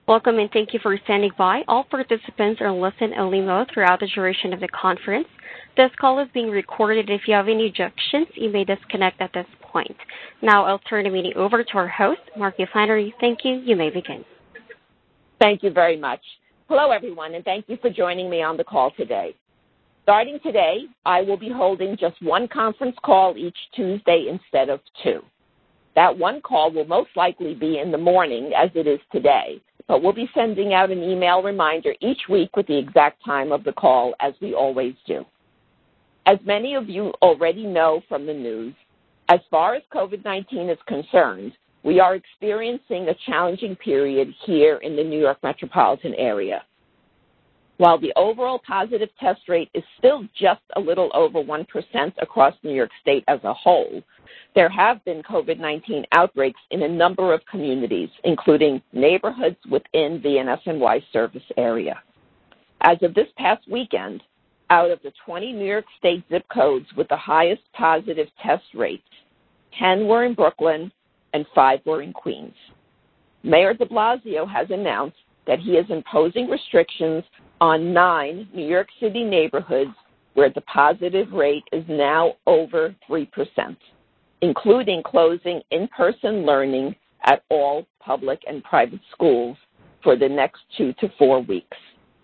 Welcome and thank you for standing by. All participants are in listen-only mode throughout the duration of the conference. This call is being recorded. If you have any objections, you may disconnect at this point. Now I'll turn the meeting over to our host, Marky Flannery. Thank you. You may begin. Thank you very much. Hello, everyone, and thank you for joining me on the call today. Starting today, I will be holding just one conference call each Tuesday instead of two. That one call will most likely be in the morning, as it is today, but we'll be sending out an email reminder each week with the exact time of the call, as we always do. As many of you already know from the news, as far as COVID-19 is concerned, we are experiencing a challenging period here in the New York metropolitan area. While the overall positive test rate is still just a little over 1% across New York State as a whole, there have been COVID-19 outbreaks in a number of communities, including neighborhoods within the NSNY service area. As of this past weekend, out of the 20 New York State zip codes with the highest positive test rates, 10 were in Brooklyn and 5 were in Queens. Mayor de Blasio has announced that he is imposing restrictions on 9 New York City neighborhoods where the positive rate is now over 3%, including closing in-person learning at all public and private schools for the next 2 to 4 weeks.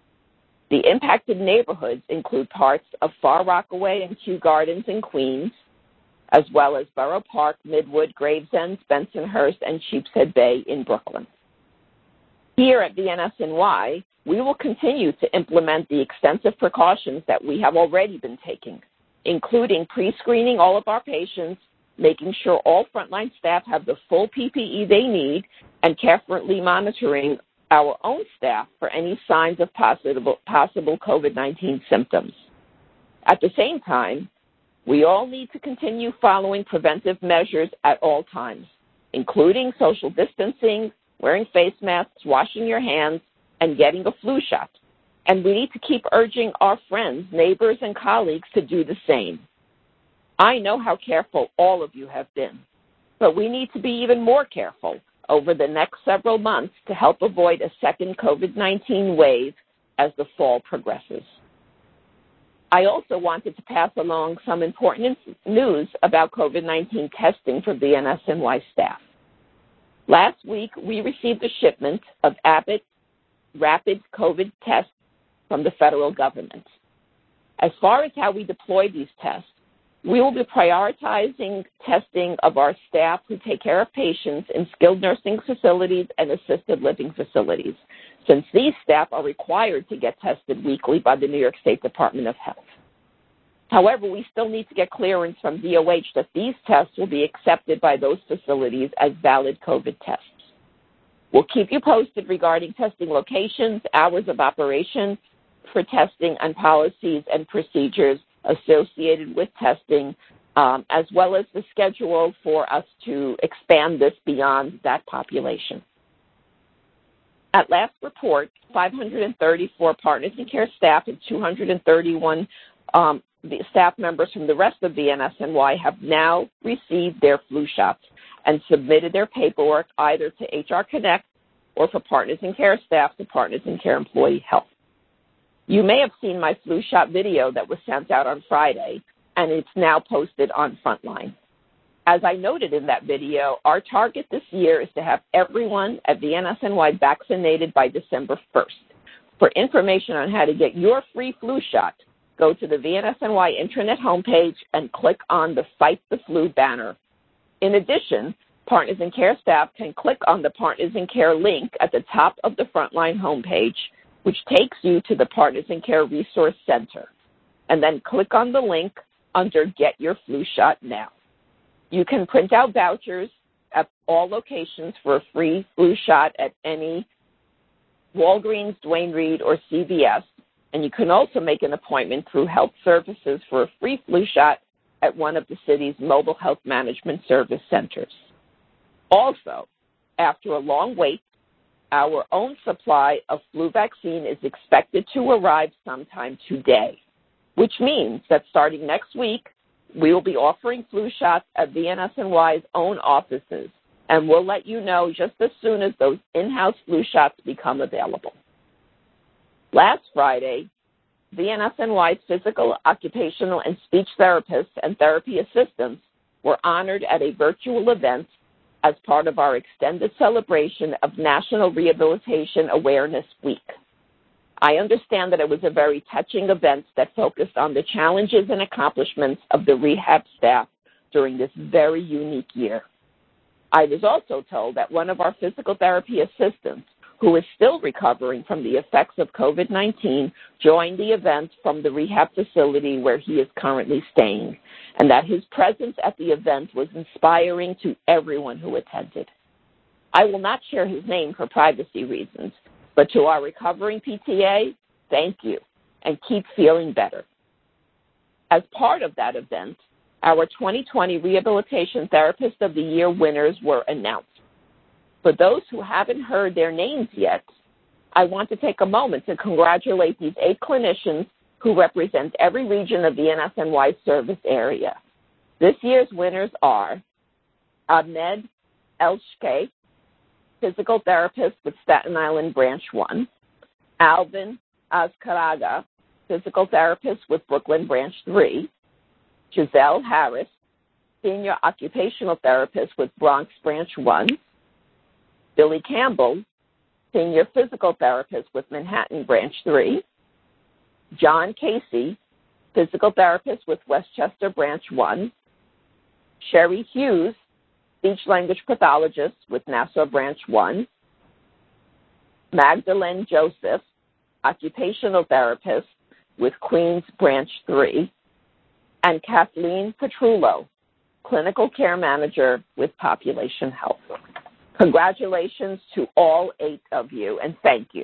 The impacted neighborhoods include parts of Far Rockaway and Kew Gardens in Queens, as well as Borough Park, Midwood, Gravesend, Bensonhurst, and Sheepshead Bay in Brooklyn. Here at the NSNY, we will continue to implement the extensive precautions that we have already been taking, including pre-screening all of our patients, making sure all frontline staff have the full PPE they need, and carefully monitoring our own staff for any signs of possible COVID-19 symptoms. At the same time, we all need to continue following preventive measures at all times, including social distancing, wearing face masks, washing your hands, and getting a flu shot. And we need to keep urging our friends, neighbors, and colleagues to do the same. I know how careful all of you have been, but we need to be even more careful over the next several months to help avoid a second COVID-19 wave as the fall progresses. I also wanted to pass along some important news about COVID-19 testing for the NSNY staff. Last week, we received a shipment of Abbott rapid COVID tests from the federal government. As far as how we deploy these tests, we will be prioritizing testing of our staff who take care of patients in skilled nursing facilities and assisted living facilities, since these staff are required to get tested weekly by the New York State Department of Health. However, we still need to get clearance from DOH that these tests will be accepted by those facilities as valid COVID tests. We'll keep you posted regarding testing locations, hours of operation for testing, and policies and procedures associated with testing, as well as the schedule for us to expand this beyond that population. At last report, 534 Partners in Care staff and 231 the staff members from the rest of the NSNY have now received their flu shots and submitted their paperwork either to HR Connect or for Partners in Care staff to Partners in Care Employee Health. You may have seen my flu shot video that was sent out on Friday, and it's now posted on Frontline. As I noted in that video, our target this year is to have everyone at the NSNY vaccinated by December 1st. For information on how to get your free flu shot, go to the VNSNY intranet homepage and click on the Fight the Flu banner. In addition, Partners in Care staff can click on the Partners in Care link at the top of the Frontline homepage, which takes you to the Partners in Care Resource Center, and then click on the link under Get Your Flu Shot Now. You can print out vouchers at all locations for a free flu shot at any Walgreens, Duane Reade, or CVS, and you can also make an appointment through Health Services for a free flu shot at one of the city's mobile health management service centers. Also, after a long wait, our own supply of flu vaccine is expected to arrive sometime today, which means that starting next week, we will be offering flu shots at VNSNY's own offices and we'll let you know just as soon as those in-house flu shots become available. Last Friday, VNSNY's physical, occupational, and speech therapists and therapy assistants were honored at a virtual event as part of our extended celebration of National Rehabilitation Awareness Week. I understand that it was a very touching event that focused on the challenges and accomplishments of the rehab staff during this very unique year. I was also told that one of our physical therapy assistants, who is still recovering from the effects of COVID-19, joined the event from the rehab facility where he is currently staying, and that his presence at the event was inspiring to everyone who attended. I will not share his name for privacy reasons, but to our recovering PTA, thank you, and keep feeling better. As part of that event, our 2020 Rehabilitation Therapist of the Year winners were announced. For those who haven't heard their names yet, I want to take a moment to congratulate these 8 clinicians who represent every region of the NSNY service area. This year's winners are Ahmed Elshke, physical therapist with Staten Island Branch 1, Alvin Azcaraga, physical therapist with Brooklyn Branch 3, Giselle Harris, senior occupational therapist with Bronx Branch 1, Billy Campbell, senior physical therapist with Manhattan Branch 3, John Casey, physical therapist with Westchester Branch 1, Sherry Hughes, speech-language pathologist with Nassau Branch 1, Magdalene Joseph, occupational therapist with Queens Branch 3, and Kathleen Petrullo, clinical care manager with Population Health. Congratulations to all 8 of you, and thank you.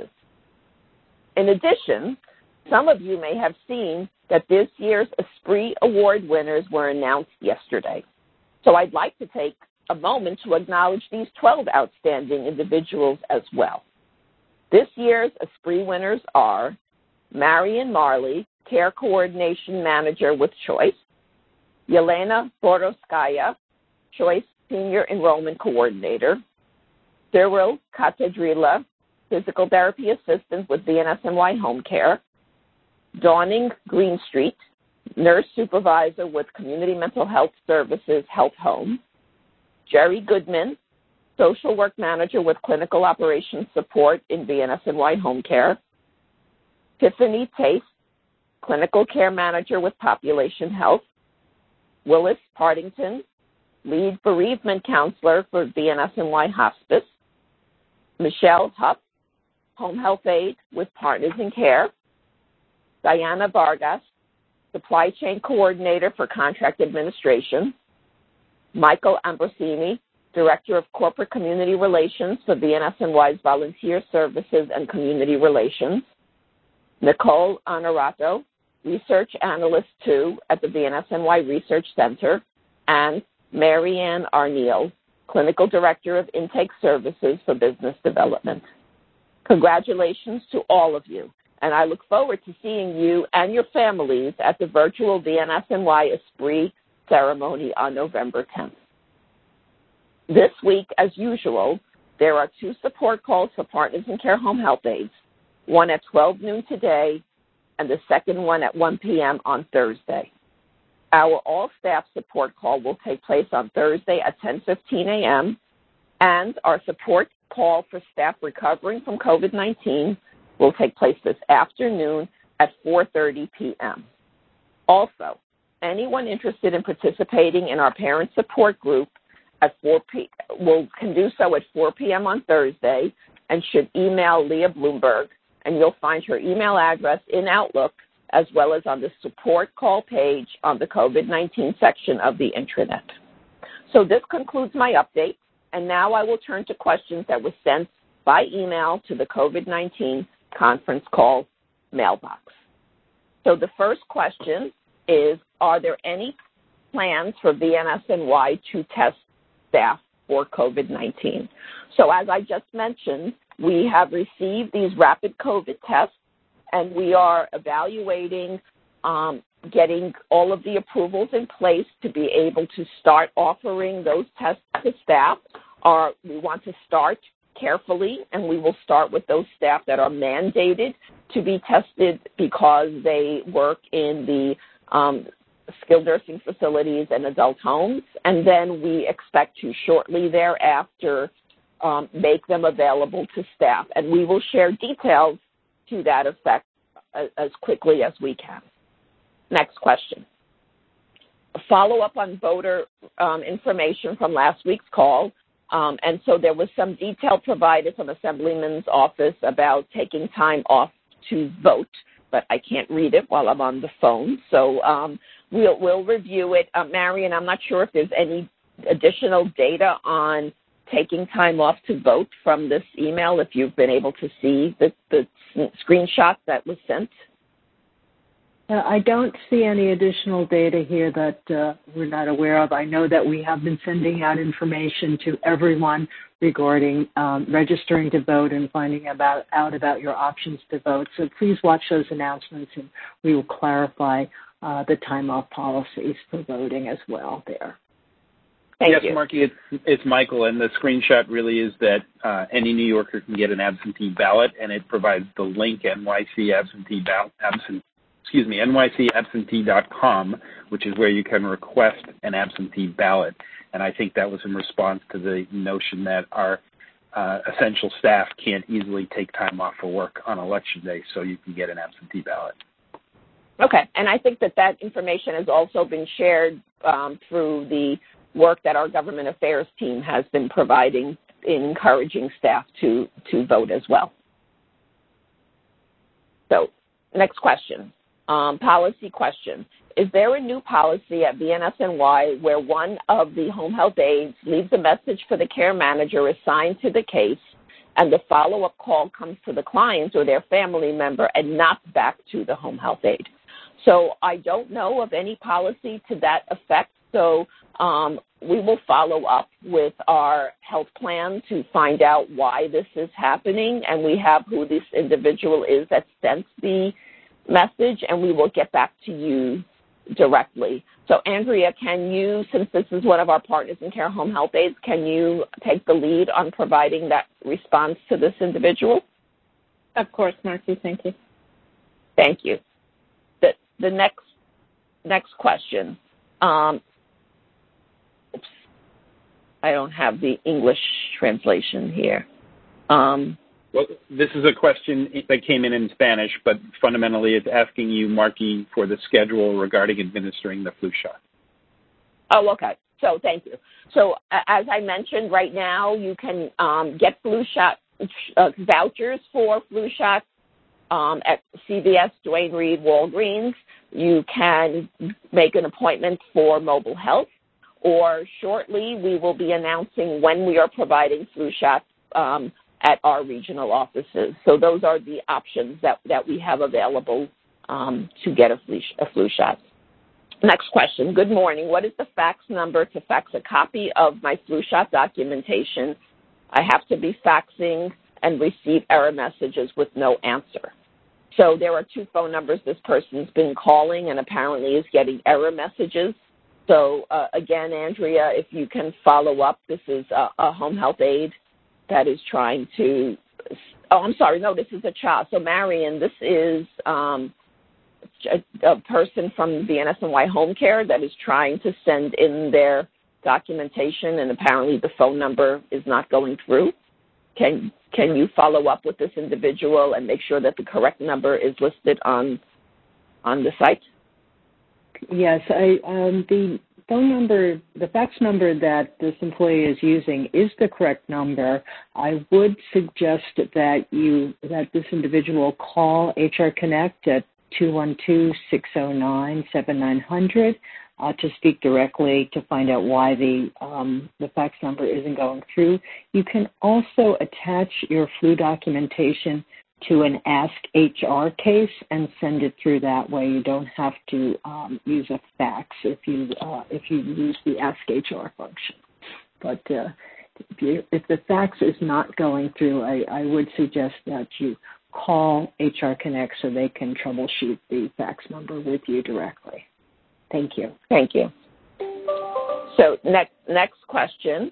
In addition, some of you may have seen that this year's Esprit Award winners were announced yesterday. So I'd like to take a moment to acknowledge these 12 outstanding individuals as well. This year's Esprit winners are Marion Marley, Care Coordination Manager with Choice, Yelena Boroskaya, Choice Senior Enrollment Coordinator, Cyril Catedrilla, Physical Therapy Assistant with VNSNY Home Care, Dawning Greenstreet, Nurse Supervisor with Community Mental Health Services Health Home, Jerry Goodman, Social Work Manager with Clinical Operations Support in VNSNY Home Care, Tiffany Tace, Clinical Care Manager with Population Health, Willis Partington, Lead Bereavement Counselor for VNSNY Hospice, Michelle Huff, Home Health Aide with Partners in Care, Diana Vargas, Supply Chain Coordinator for Contract Administration, Michael Ambrosini, Director of Corporate Community Relations for VNSNY's Volunteer Services and Community Relations, Nicole Honorato, Research Analyst 2 at the VNSNY Research Center, and Marianne Arneal, Clinical Director of Intake Services for Business Development. Congratulations to all of you, and I look forward to seeing you and your families at the virtual VNSNY Esprit ceremony on November 10th. This week, as usual, there are 2 support calls for Partners in Care Home Health Aides, one at 12 noon today and the second one at 1 p.m. on Thursday. Our all-staff support call will take place on Thursday at 10:15 a.m., and our support call for staff recovering from COVID-19 will take place this afternoon at 4:30 p.m. Also, anyone interested in participating in our parent support group at can do so at 4 p.m. on Thursday and should email Leah Bloomberg, and you'll find her email address in Outlook as well as on the support call page on the COVID-19 section of the intranet. So this concludes my update, and now I will turn to questions that were sent by email to the COVID-19 conference call mailbox. So the first question is, are there any plans for VNSNY to test staff for COVID-19? So as I just mentioned, we have received these rapid COVID tests, and we are evaluating getting all of the approvals in place to be able to start offering those tests to staff. we want to start carefully, and we will start with those staff that are mandated to be tested because they work in the skilled nursing facilities and adult homes, and then we expect to shortly thereafter make them available to staff. And we will share details to that effect as quickly as we can. Next question. A follow-up on voter information from last week's call. And so there was some detail provided from Assemblyman's office about taking time off to vote, but I can't read it while I'm on the phone. So we'll review it. Marion, I'm not sure if there's any additional data on taking time off to vote from this email, if you've been able to see the screenshot that was sent. I don't see any additional data here that we're not aware of. I know that we have been sending out information to everyone regarding registering to vote and finding out about your options to vote. So please watch those announcements, and we will clarify the time off policies for voting as well there. Thank you. Yes, Marky, it's Michael, and the screenshot really is that any New Yorker can get an absentee ballot, and it provides the link nycabsentee.com, which is where you can request an absentee ballot. And I think that was in response to the notion that our essential staff can't easily take time off for work on Election Day, so you can get an absentee ballot. Okay, and I think that information has also been shared through the work that our government affairs team has been providing in encouraging staff to vote as well. So, next question. Policy question. Is there a new policy at BNSNY where one of the home health aides leaves a message for the care manager assigned to the case, and the follow-up call comes to the client or their family member and not back to the home health aide? So I don't know of any policy to that effect. So we will follow up with our health plan to find out why this is happening, and we have who this individual is that sent the message, and we will get back to you directly. So, Andrea, can you, since this is one of our partners in Care Home Health Aides, can you take the lead on providing that response to this individual? Of course, Marcy. Thank you. Thank you. The next question. Oops. I don't have the English translation here. Well, this is a question that came in Spanish, but fundamentally it's asking you, Marky, for the schedule regarding administering the flu shot. Oh, okay. So thank you. So as I mentioned, right now you can get flu shot vouchers for flu shots at CVS, Duane Reade, Walgreens. You can make an appointment for mobile health, or shortly we will be announcing when we are providing flu shots at our regional offices. So those are the options that we have available to get a flu shot. Next question. Good morning. What is the fax number to fax a copy of my flu shot documentation? I have to be faxing and receive error messages with no answer. So there are two phone numbers this person's been calling and apparently is getting error messages. So again, Andrea, if you can follow up, this is a home health aide that is trying to, this is a child. So Marion, this is a person from the NSNY Home Care that is trying to send in their documentation, and apparently the phone number is not going through. Can you follow up with this individual and make sure that the correct number is listed on the site? Yes, the phone number, the fax number that this employee is using is the correct number. I would suggest that this individual call HR Connect at 212-609-7900 to speak directly to find out why the fax number isn't going through. You can also attach your flu documentation to an Ask HR case and send it through that way. You don't have to use a fax if you use the Ask HR function. But if the fax is not going through, I would suggest that you call HR Connect so they can troubleshoot the fax number with you directly. Thank you. Thank you. So next question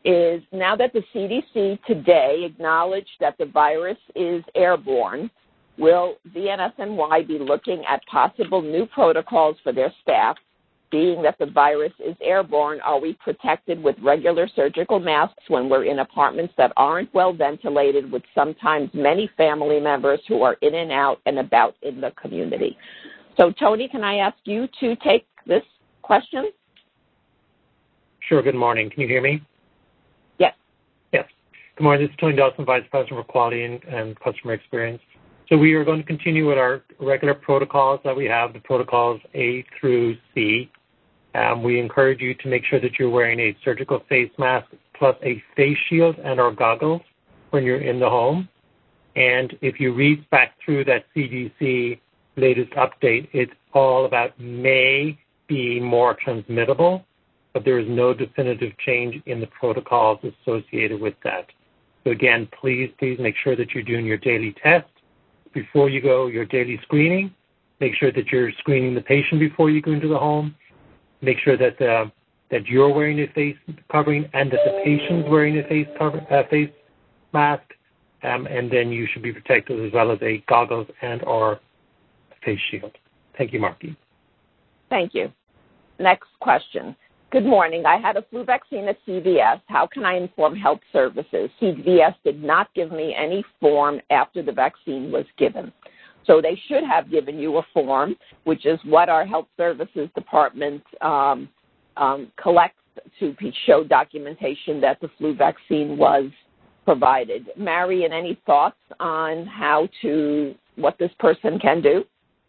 is now that the CDC today acknowledged that the virus is airborne, will VNSNY be looking at possible new protocols for their staff? Being that the virus is airborne, are we protected with regular surgical masks when we're in apartments that aren't well ventilated with sometimes many family members who are in and out and about in the community? So, Tony, can I ask you to take this question? Sure. Good morning. Can you hear me? Yes. Yes. Good morning. This is Tony Dawson, Vice President for Quality and Customer Experience. So we are going to continue with our regular protocols that we have, the protocols A through C. We encourage you to make sure that you're wearing a surgical face mask plus a face shield and or goggles when you're in the home. And if you read back through that CDC latest update, it's all about may be more transmittable, but there is no definitive change in the protocols associated with that. So again, please make sure that you're doing your daily test before you go, your daily screening. Make sure that you're screening the patient before you go into the home. Make sure that that you're wearing a face covering and that the patient's wearing a face mask, and then you should be protected as well as a goggles and or face shield. Thank you, Marky. Thank you. Next question. Good morning. I had a flu vaccine at CVS. How can I inform health services? CVS did not give me any form after the vaccine was given. So they should have given you a form, which is what our health services department collects to show documentation that the flu vaccine was provided. Marion, any thoughts on what this person can do?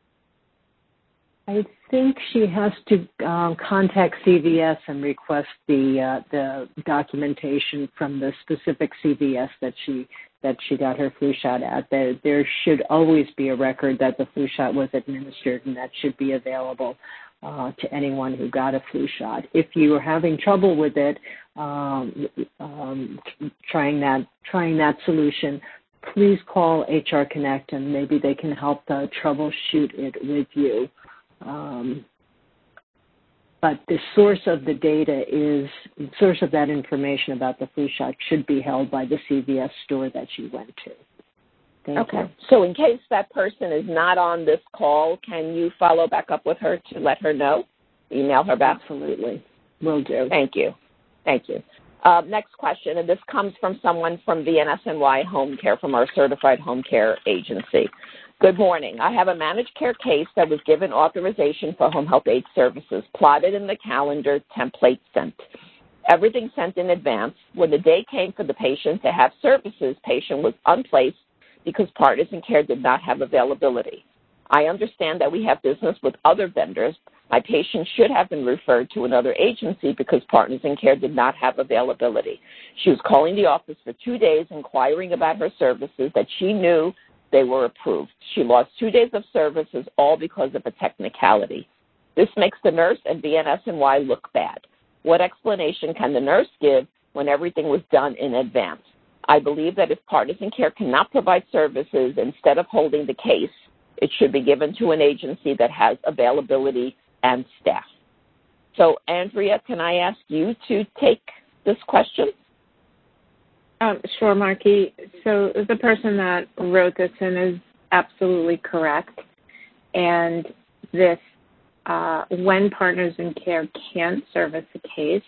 I think she has to contact CVS and request the documentation from the specific CVS that she got her flu shot at. There should always be a record that the flu shot was administered, and that should be available to anyone who got a flu shot. If you are having trouble with it, trying that solution, please call HR Connect, and maybe they can help troubleshoot it with you. But the source of the source of that information about the flu shot should be held by the CVS store that you went to. Thank you. So in case that person is not on this call, can you follow back up with her to let her know? Email her back? Absolutely. Will do. Thank you. Thank you. Next question, and this comes from someone from VNSNY Home Care, from our certified home care agency. Good morning. I have a managed care case that was given authorization for home health aid services, plotted in the calendar, template sent. Everything sent in advance. When the day came for the patient to have services, patient was unplaced because Partners in Care did not have availability. I understand that we have business with other vendors. My patient should have been referred to another agency because Partners in Care did not have availability. She was calling the office for 2 days inquiring about her services that she knew they were approved. She lost 2 days of services, all because of a technicality. This makes the nurse and VNSNY look bad. What explanation can the nurse give when everything was done in advance? I believe that if Partners in Care cannot provide services, instead of holding the case, it should be given to an agency that has availability and staff. So, Andrea, can I ask you to take this question? Sure, Marky. So the person that wrote this in is absolutely correct. And this, when Partners in Care can't service a case,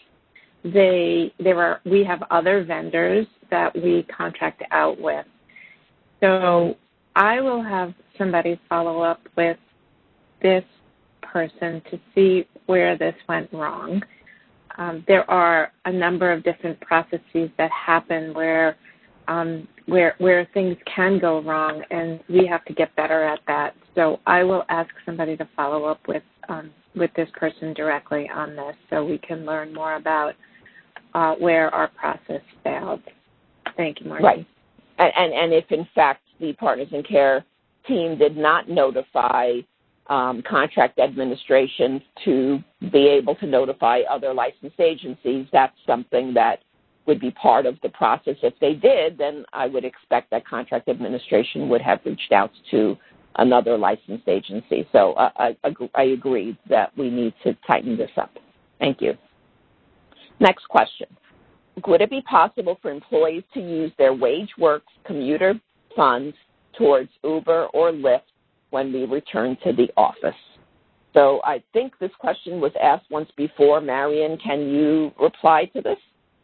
we have other vendors that we contract out with. So I will have somebody follow up with this person to see where this went wrong. There are a number of different processes that happen where things can go wrong, and we have to get better at that. So I will ask somebody to follow up with this person directly on this, so we can learn more about where our process failed. Thank you, Marcy. Right, and if in fact the Partners in Care team did not notify contract administration to be able to notify other licensed agencies, that's something that would be part of the process. If they did, then I would expect that contract administration would have reached out to another licensed agency. So I agree that we need to tighten this up. Thank you. Next question. would it be possible for employees to use their WageWorks commuter funds towards Uber or Lyft when we return to the office? So I think this question was asked once before. Marion, can you reply to this?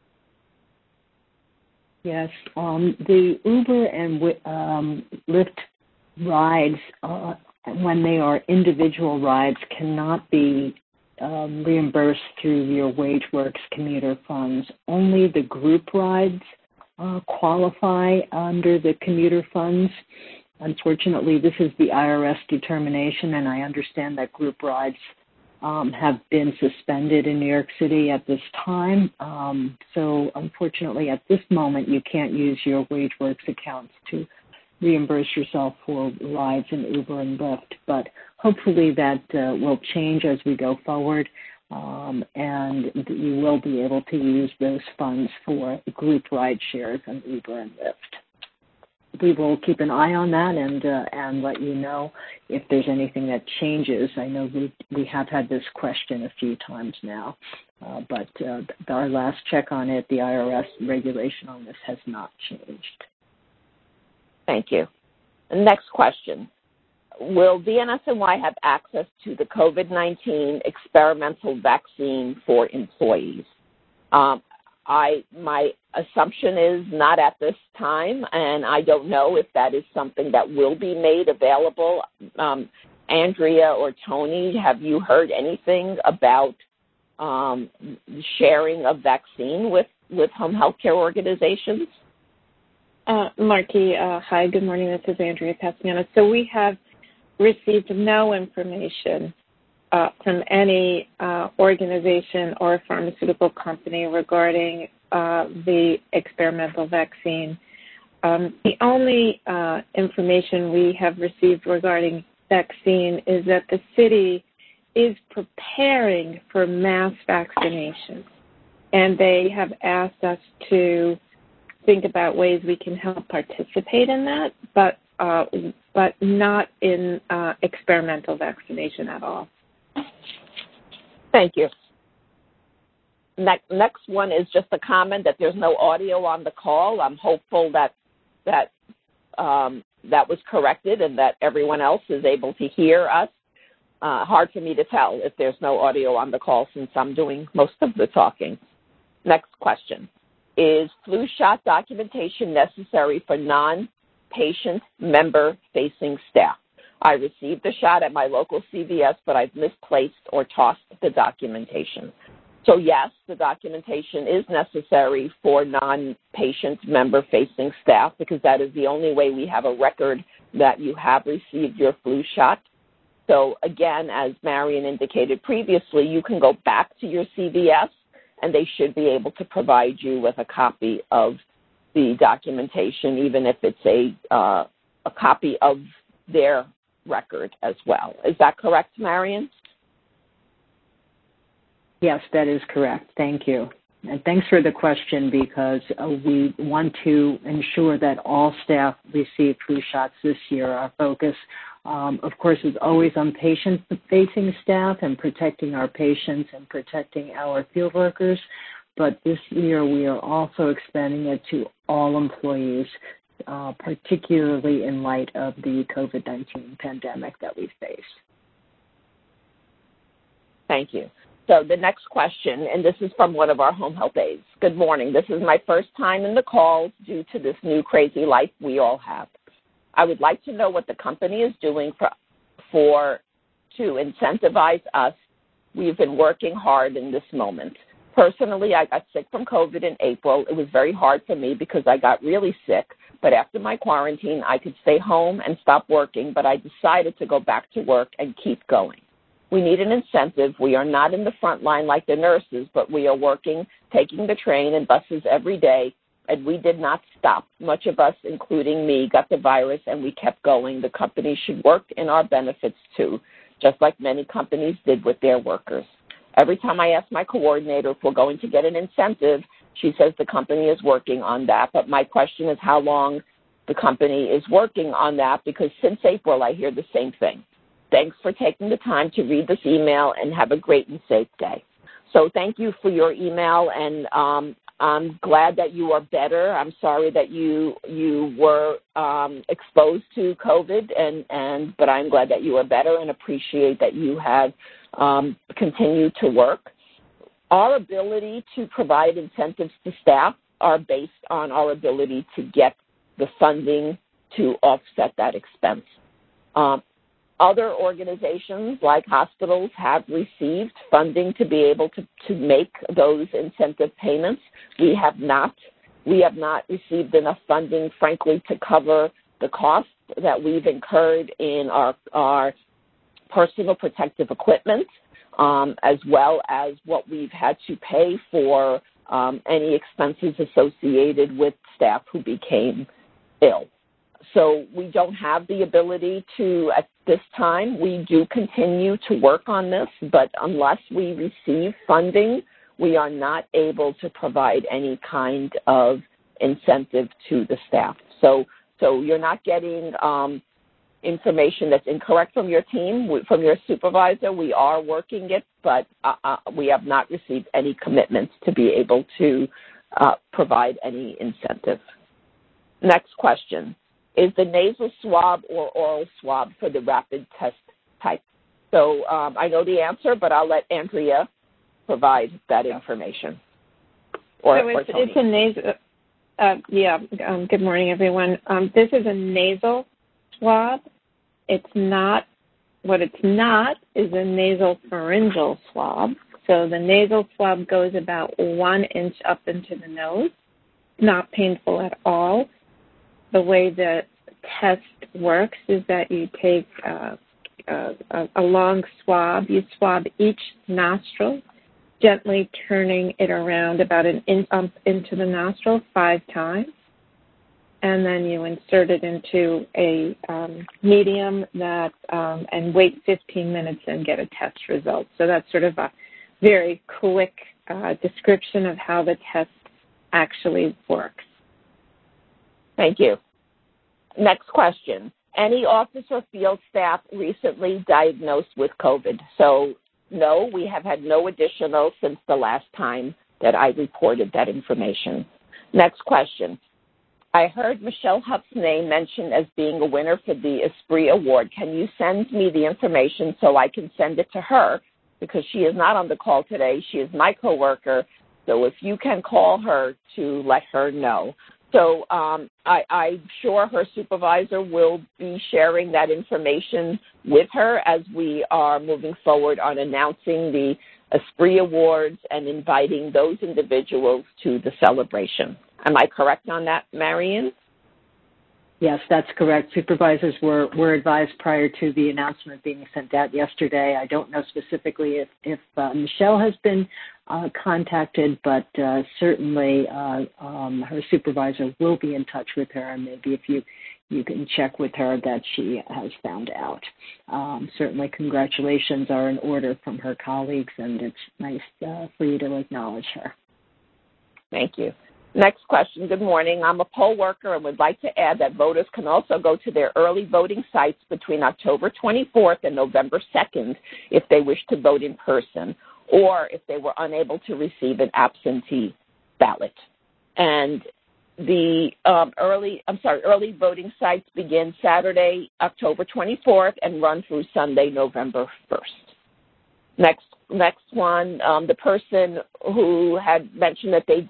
Yes. The Uber and Lyft rides, when they are individual rides, cannot be reimbursed through your WageWorks commuter funds. Only the group rides qualify under the commuter funds. Unfortunately, this is the IRS determination, and I understand that group rides have been suspended in New York City at this time. So unfortunately, at this moment, you can't use your WageWorks accounts to reimburse yourself for rides in Uber and Lyft. But hopefully that will change as we go forward, and you will be able to use those funds for group ride shares on Uber and Lyft. We will keep an eye on that and let you know if there's anything that changes. I know we have had this question a few times now, but our last check on it, the IRS regulation on this has not changed. Thank you. The next question. Will DNSNY have access to the COVID-19 experimental vaccine for employees? My assumption is not at this time, and I don't know if that is something that will be made available. Andrea or Tony, have you heard anything about sharing of vaccine with home health care organizations? Marky, hi, good morning. This is Andrea Cassiano. So we have received no information from any organization or pharmaceutical company regarding the experimental vaccine. The only information we have received regarding vaccine is that the city is preparing for mass vaccination, and they have asked us to think about ways we can help participate in that, but not in experimental vaccination at all. Thank you. Next one is just a comment that there's no audio on the call. I'm hopeful that was corrected and that everyone else is able to hear us. Hard for me to tell if there's no audio on the call since I'm doing most of the talking. Next question. Is flu shot documentation necessary for non-patient member-facing staff? I received the shot at my local CVS, but I've misplaced or tossed the documentation. So yes, the documentation is necessary for non-patient member-facing staff because that is the only way we have a record that you have received your flu shot. So again, as Marion indicated previously, you can go back to your CVS and they should be able to provide you with a copy of the documentation, even if it's a copy of their record as well. Is that correct, Marion? Yes, that is correct. Thank you. And thanks for the question because we want to ensure that all staff receive flu shots this year. Our focus, of course, is always on patient-facing staff and protecting our patients and protecting our field workers. But this year we are also expanding it to all employees, particularly in light of the COVID-19 pandemic that we face. Thank you. So the next question, and this is from one of our home health aides. Good morning. This is my first time in the call due to this new crazy life we all have. I would like to know what the company is doing to incentivize us. We've been working hard in this moment. Personally, I got sick from COVID in April. It was very hard for me because I got really sick. But after my quarantine, I could stay home and stop working, but I decided to go back to work and keep going. We need an incentive. We are not in the front line like the nurses, but we are working, taking the train and buses every day, and we did not stop. Much of us, including me, got the virus, and we kept going. The company should work in our benefits, too, just like many companies did with their workers. Every time I ask my coordinator if we're going to get an incentive, she says the company is working on that. But my question is how long the company is working on that, because since April I hear the same thing. Thanks for taking the time to read this email, and have a great and safe day. So thank you for your email, and I'm glad that you are better. I'm sorry that you were exposed to COVID, but I'm glad that you are better and appreciate that you have continued to work. Our ability to provide incentives to staff are based on our ability to get the funding to offset that expense. Other organizations like hospitals have received funding to be able to make those incentive payments. We have not. We have not received enough funding, frankly, to cover the costs that we've incurred in our personal protective equipment, as well as what we've had to pay for any expenses associated with staff who became ill. So we don't have the ability to, at this time, we do continue to work on this, but unless we receive funding, we are not able to provide any kind of incentive to the staff. So you're not getting information that's incorrect from your team, from your supervisor. We are working it, but we have not received any commitments to be able to provide any incentive. Next question. Is the nasal swab or oral swab for the rapid test type? So I know the answer, but I'll let Andrea provide that information. It's a nasal. Good morning, everyone. This is a nasal swab. It's not. What it's not is a nasal pharyngeal swab. So the nasal swab goes about 1 inch up into the nose. Not painful at all. The way the test works is that you take a long swab. You swab each nostril, gently turning it around about an inch up into the nostril 5 times. And then you insert it into a medium and wait 15 minutes and get a test result. So that's sort of a very quick description of how the test actually works. Thank you. Next question. Any office or field staff recently diagnosed with COVID? So, no, we have had no additional since the last time that I reported that information. Next question. I heard Michelle Huff's name mentioned as being a winner for the Esprit Award. Can you send me the information so I can send it to her? Because she is not on the call today. She is my coworker. So if you can call her to let her know. So I'm sure her supervisor will be sharing that information with her as we are moving forward on announcing the Esprit Awards and inviting those individuals to the celebration. Am I correct on that, Marion? Yes, that's correct. Supervisors were advised prior to the announcement being sent out yesterday. I don't know specifically if Michelle has been contacted, but certainly her supervisor will be in touch with her, and maybe if you can check with her that she has found out. Certainly congratulations are in order from her colleagues, and it's nice for you to acknowledge her. Thank you. Next question. Good morning. I'm a poll worker and would like to add that voters can also go to their early voting sites between October 24th and November 2nd if they wish to vote in person or if they were unable to receive an absentee ballot. And the early voting sites begin Saturday, October 24th and run through Sunday, November 1st. Next one, the person who had mentioned that they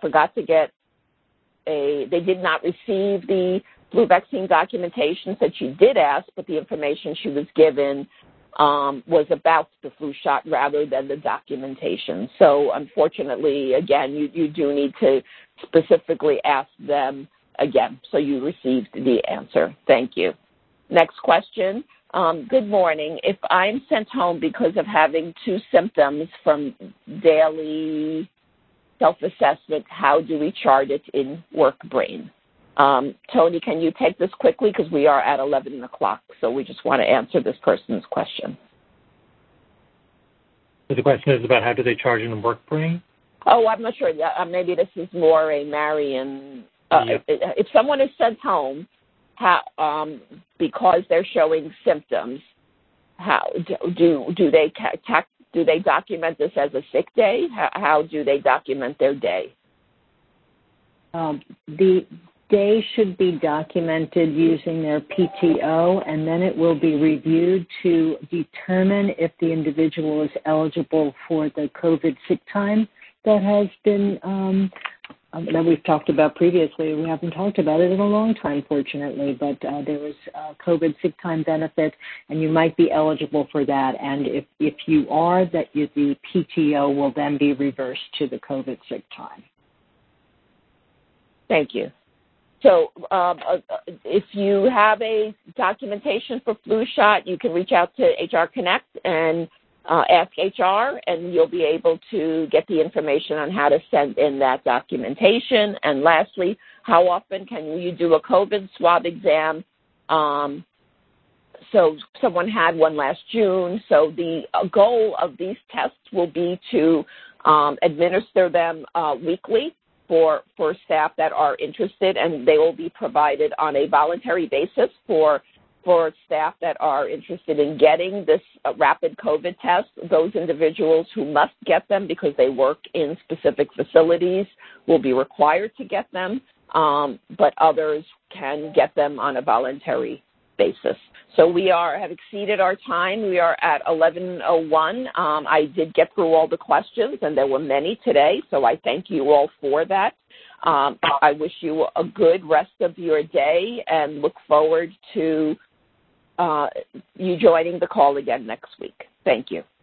did not receive the flu vaccine documentation, said she did ask, but the information she was given was about the flu shot rather than the documentation. So unfortunately, again, you do need to specifically ask them again. So you received the answer. Thank you. Next question. Good morning. If I'm sent home because of having 2 symptoms from daily self-assessment, how do we chart it in WorkBrain? Tony, can you take this quickly because we are at 11 o'clock, so we just want to answer this person's question. So the question is about how do they charge in WorkBrain? Oh, I'm not sure. Maybe this is more a Marion. If someone is sent home, because they're showing symptoms, how do they document this as a sick day? How do they document their day? The day should be documented using their PTO, and then it will be reviewed to determine if the individual is eligible for the COVID sick time that has been that we've talked about previously. We haven't talked about it in a long time, fortunately, but there was COVID sick time benefit, and you might be eligible for that. And if you are, the PTO will then be reversed to the COVID sick time. Thank you. So if you have a documentation for flu shot, you can reach out to HR Connect and ask HR, and you'll be able to get the information on how to send in that documentation. And lastly, how often can you do a COVID swab exam? So someone had one last June. So the goal of these tests will be to administer them weekly for staff that are interested, and they will be provided on a voluntary basis for staff that are interested in getting this rapid COVID test. Those individuals who must get them because they work in specific facilities will be required to get them, but others can get them on a voluntary basis. So we have exceeded our time. We are at 11:01. I did get through all the questions, and there were many today, so I thank you all for that. I wish you a good rest of your day and look forward to you joining the call again next week. Thank you.